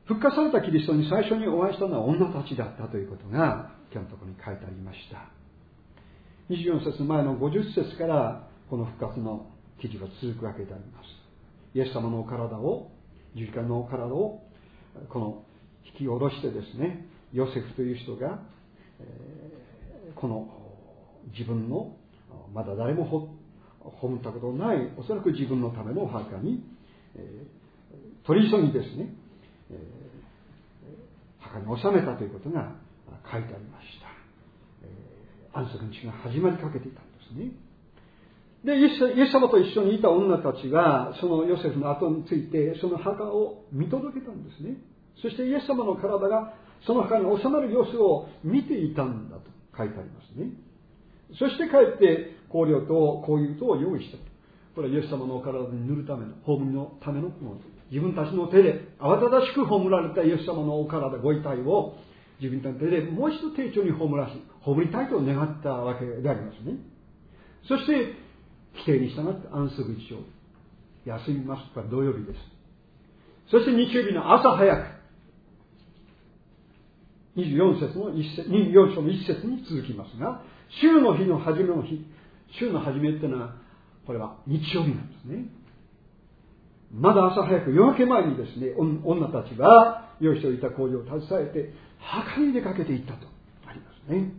復活されたキリストに最初にお会いしたのは女たちだったということが今日のところに書いてありました。24節前の50節からこの復活の記事が続くわけであります。イエス様のお体を、十字架のお体をこの引き下ろしてですね、ヨセフという人が、この自分のまだ誰も葬ったことのないおそらく自分のためのお墓に、取り急ぎですね、墓に収めたということが書いてありました。安息日が始まりかけていたんですね。で、イエス様と一緒にいた女たちがそのヨセフの後についてその墓を見届けたんですね。そしてイエス様の体がその墓に収まる様子を見ていたんだと書いてありますね。そして帰って香料と香油とを用意した。これはイエス様のお体に塗るための、葬りのためのもの。自分たちの手で慌ただしく葬られたイエス様のお体、ご遺体を自分たちの手でもう一度丁重に葬りたいと願ったわけでありますね。そして規定に従って安息日を休みます。これは土曜日です。そして日曜日の朝早く、24章の一節に続きますが、週の日の初めの日、週の初めっていうのはこれは日曜日なんですね。まだ朝早く夜明け前にですね、女たちは用意しておいた香料を携えて墓に出かけていったとありますね。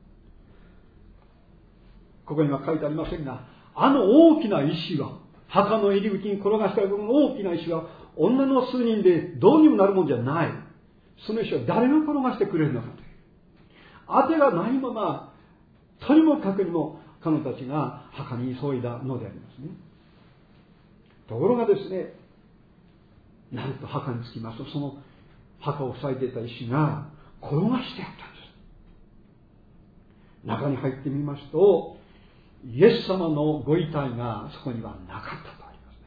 ここには書いてありませんが、あの大きな石は、墓の入り口に転がした大きな石は女の数人でどうにもなるもんじゃない。その石は誰が転がしてくれるのかという当てがないまま、とにもかくにも彼女たちが墓に急いだのでありますね。ところがですね、なんと墓に着きますと、その墓を塞いでいた石が転がしてあったんです。中に入ってみますと、イエス様のご遺体がそこにはなかったとあります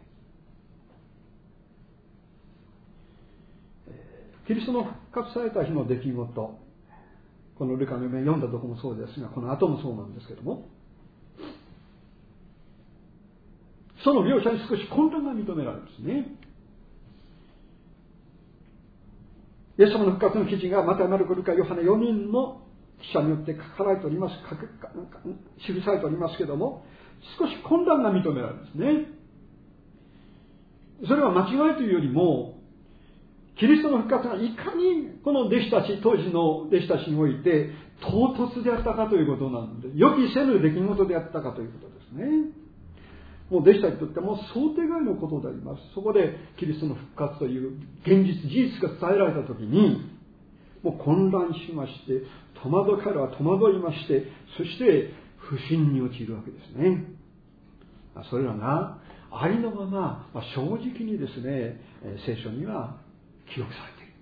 ね。キリストの復活された日の出来事、このルカの読んだところもそうですが、この後もそうなんですけども、その描写に少し混乱が認められるんですね。イエス様の復活の記事がマタイ、マルコ、ルカ、ヨハネ4人の記者によって書かれております、記されておりますけども、少し混乱が認められるんですね。それは間違いというよりも、キリストの復活がいかにこの弟子たち、当時の弟子たちにおいて唐突であったかということなので、予期せぬ出来事であったかということですね。もう弟子たちにとっても想定外のことであります。そこでキリストの復活という現実、事実が伝えられたときに、もう混乱しまして、彼らは戸惑いまして、そして不信に陥るわけですね。それらがありのまま、正直にですね、聖書には記録されている。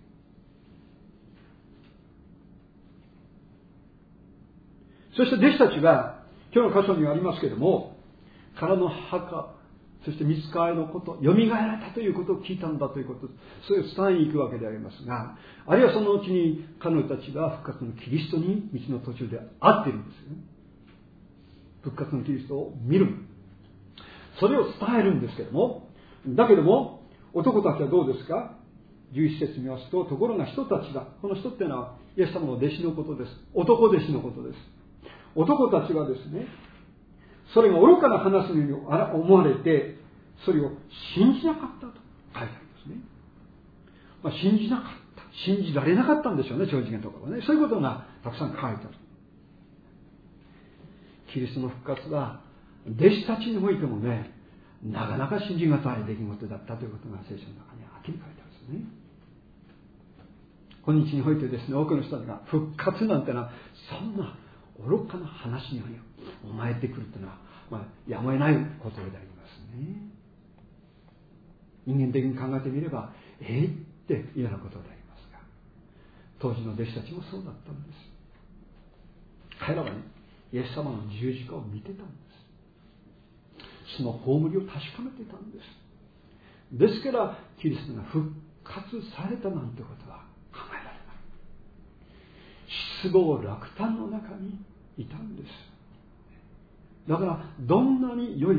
そして弟子たちが、今日の箇所にはありますけれども、彼の墓、そして御使いのこと、蘇られたということを聞いたんだということ、それを伝えに行くわけでありますが、あるいはそのうちに彼女たちが復活のキリストに道の途中で会っているんですよね。復活のキリストを見る。それを伝えるんですけども、だけども、男たちはどうですか？ 11 節見ますと、ところが人たちが、この人っていうのはイエス様の弟子のことです。男弟子のことです。男たちはですね、それが愚かな話のように思われて、それを信じなかったと書いてあるんですね。信じなかった。信じられなかったんでしょうね、正直なところはね。そういうことがたくさん書いてある。キリストの復活は、弟子たちにおいてもね、なかなか信じがたい出来事だったということが聖書の中にははっきり書いてあるんですね。今日においてですね、多くの人が復活なんてのは、そんな愚かな話に思えてくるというのは、やむを得ないことでありますね。人間的に考えてみれば、っていうようなことでありますが、当時の弟子たちもそうだったんです。彼らはね、イエス様の十字架を見てたんです。その葬りを確かめてたんです。ですから、キリストが復活されたなんてことは考えられない。失望落胆の中にいたんです。だからどんなに良い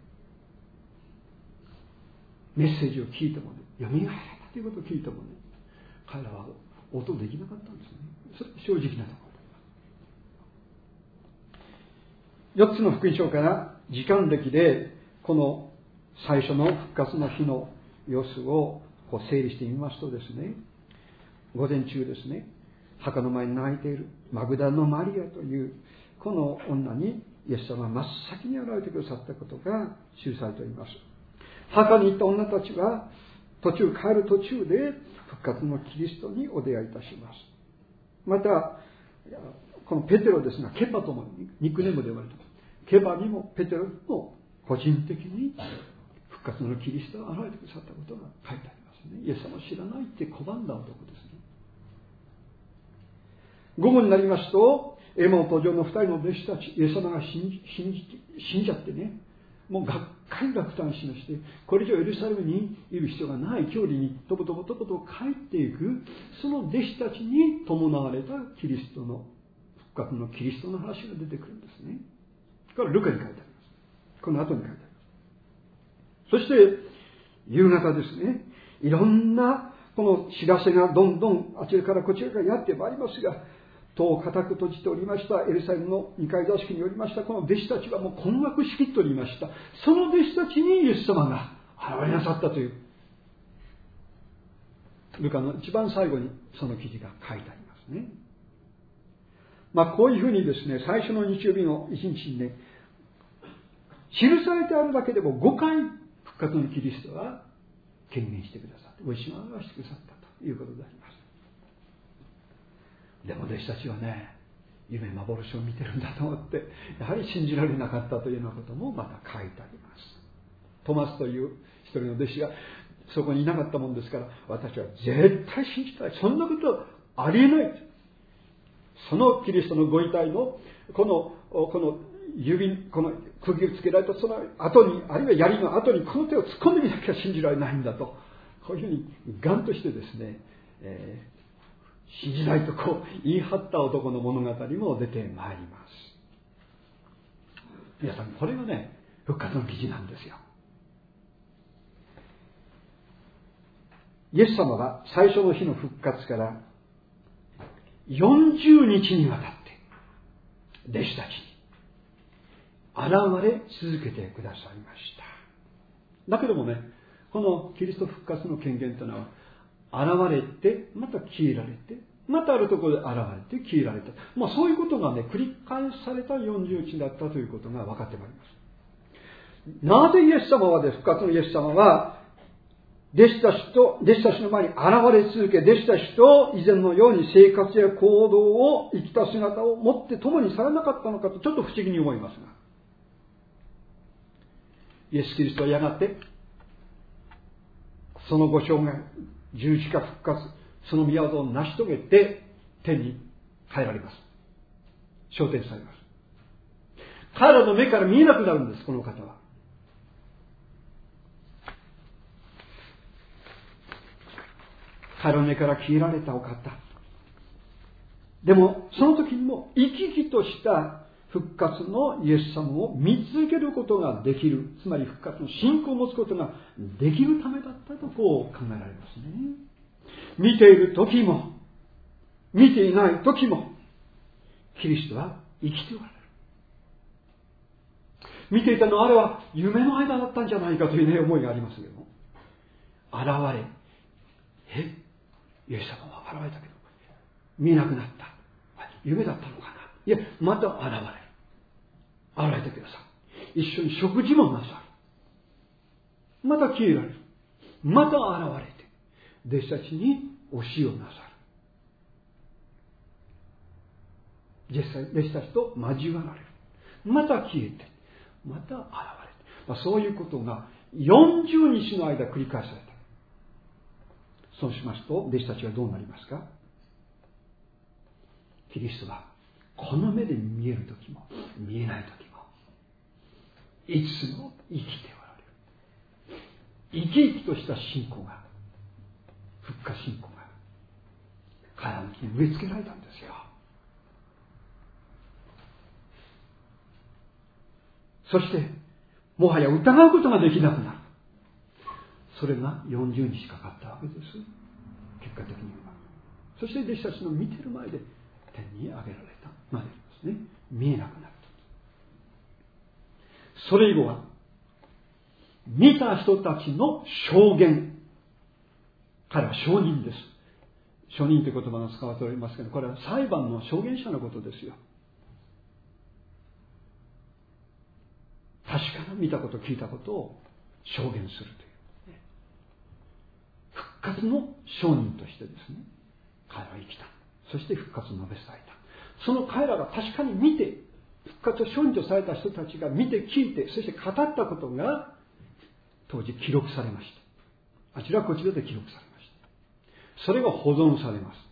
メッセージを聞いてもね、蘇られたということを聞いてもね、 彼らは応答できなかったんですね。それ正直なところ。4つの福音書から時間歴でこの最初の復活の日の様子を整理してみますとですね、午前中ですね、墓の前に泣いているマグダラのマリアというこの女にイエス様が真っ先に現れてくださったことが記されております。墓に行った女たちは帰る途中で復活のキリストにお出会いいたします。またこのペテロですが、ケパともニックネームで呼ばれています。ケパにもペテロにも個人的に復活のキリストが現れてくださったことが書いてありますね。イエス様を知らないって拒んだ男ですね。午後になりますと、エマオ登場の2人の弟子たち、イエス様が死んじゃってね、もうがっかり落胆しまして、これ以上エルサレムにいる必要がない距離にとぼとぼと帰っていく、その弟子たちに伴われたキリストの復活のキリストの話が出てくるんですね。これはルカに書いてあります。この後に書いてあります。そして夕方ですね、いろんなこの知らせがどんどんあちらからこちらからやってまいりますが、戸を固く閉じておりましたエルサレムの2階座敷におりましたこの弟子たちはもう困惑しきっておりました。その弟子たちにイエス様が現れなさったという、ルカの一番最後にその記事が書いてありますね。こういうふうにですね、最初の日曜日の一日にね、記されてあるだけでも5回復活のキリストが権限してくださって、お石が表してくださったということであります。でも弟子たちはね、夢幻を見てるんだと思って、やはり信じられなかったというようなこともまた書いてあります。トマスという一人の弟子がそこにいなかったもんですから、私は絶対信じたい。そんなことはありえない。そのキリストのご遺体のこの指、この釘をつけられたその後に、あるいは槍の後にこの手を突っ込んでみなきゃ信じられないんだと、こういうふうにガンとしてですね、信じないと言い張った男の物語も出てまいります。皆さん、これがね、復活の記事なんですよ。イエス様は最初の日の復活から40日にわたって弟子たちに現れ続けてくださいました。だけどもね、このキリスト復活の権限というのは、現れてまた消えられて、またあるところで現れて消えられた、そういうことがね、繰り返された40日だったということが分かってまいります。なぜイエス様は復活のイエス様は弟子たちの前に現れ続け、弟子たちと以前のように生活や行動を生きた姿を持って共にされなかったのかと、ちょっと不思議に思いますが、イエス・キリストはやがてそのご生涯、十字架復活、その御業を成し遂げて天に帰られます。昇天されます。彼らの目から見えなくなるんです、この方は。彼らの目から消えられたお方。でもその時にも生き生きとした復活のイエス様を見続けることができる、つまり復活の信仰を持つことができるためだったと考えられますね。見ている時も見ていない時もキリストは生きておられる。見ていたのはあれは夢の間だったんじゃないかという、思いがありますけども、現れ、イエス様は現れたけど見えなくなった、夢だったのかな、いや、また現れてください。一緒に食事もなさる。また消えられる。また現れて弟子たちに教えをなさる。弟子たちと交わられる。また消えて、また現れて、そういうことが40日の間繰り返された。そうしますと弟子たちはどうなりますか。キリストはこの目で見えるときも見えないときもいつも生きておられる。生き生きとした信仰が、復活信仰が彼らのうちに植え付けられたんですよ。そしてもはや疑うことができなくなる。それが40日かかったわけです。結果的にはそして弟子たちの見てる前で天に上げられたまでですね。見えなくなった。それ以後は見た人たちの証言。彼は証人です。証人という言葉が使われておりますけど、これは裁判の証言者のことですよ。確かな見たこと聞いたことを証言するという、復活の証人としてですね、彼は生きた。そして復活を述べ伝えた。その彼らが確かに見て、復活を証人とされた人たちが見て聞いて、そして語ったことが当時記録されました。あちらこちらで記録されました。それが保存されます。